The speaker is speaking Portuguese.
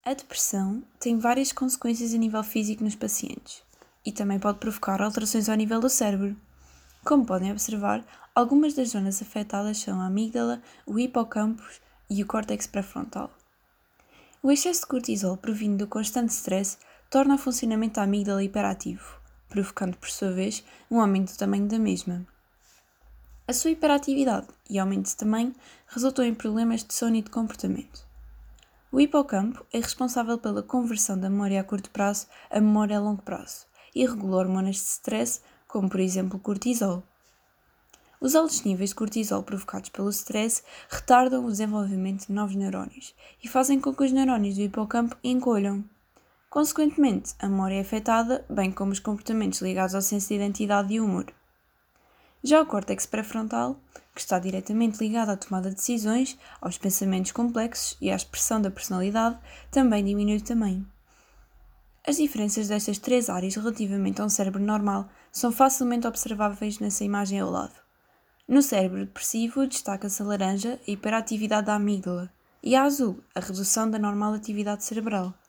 A depressão tem várias consequências a nível físico nos pacientes e também pode provocar alterações ao nível do cérebro. Como podem observar, algumas das zonas afetadas são a amígdala, o hipocampo e o córtex pré-frontal. O excesso de cortisol provindo do constante stress torna o funcionamento da amígdala hiperativo, provocando, por sua vez, um aumento do tamanho da mesma. A sua hiperatividade e aumento de tamanho resultou em problemas de sono e de comportamento. O hipocampo é responsável pela conversão da memória a curto prazo a memória a longo prazo e regula hormonas de stress, como por exemplo o cortisol. Os altos níveis de cortisol provocados pelo stress retardam o desenvolvimento de novos neurónios e fazem com que os neurónios do hipocampo encolham. Consequentemente, a memória é afetada, bem como os comportamentos ligados ao senso de identidade e humor. Já o córtex pré-frontal, que está diretamente ligado à tomada de decisões, aos pensamentos complexos e à expressão da personalidade, também diminui de tamanho. As diferenças destas três áreas relativamente a um cérebro normal são facilmente observáveis nessa imagem ao lado. No cérebro depressivo destaca-se a laranja, a hiperatividade da amígdala, e a azul, a redução da normal atividade cerebral.